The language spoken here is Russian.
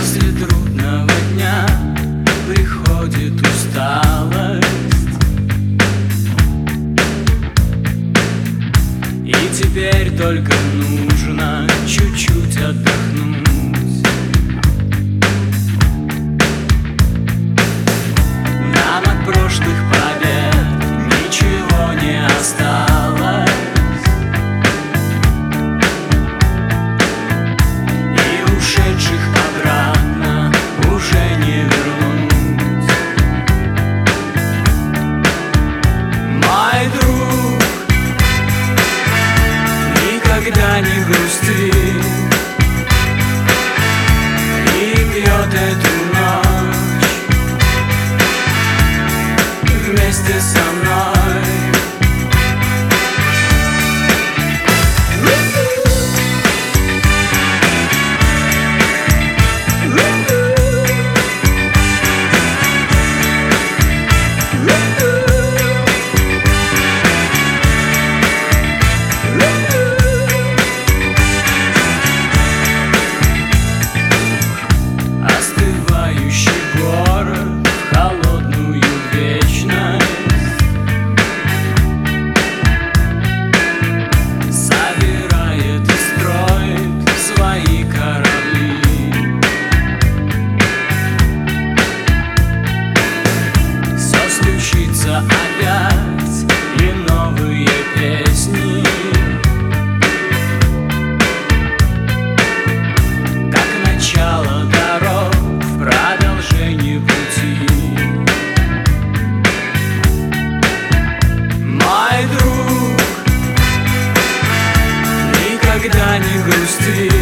После трудного дня приходит усталость, и теперь только нужно чуть-чуть отдохнуть. Нам от прошлых побед ничего не осталось, и ушедших обратно уже не вернуть. Мой друг, никогда не грусти и пьет эту ночь вместе со мной. Остывающий город в холодную вечность собирает и строит свои корабли. Все случится опять, и новые песни, как начало дорог в продолжении пути. Мой друг, никогда не грусти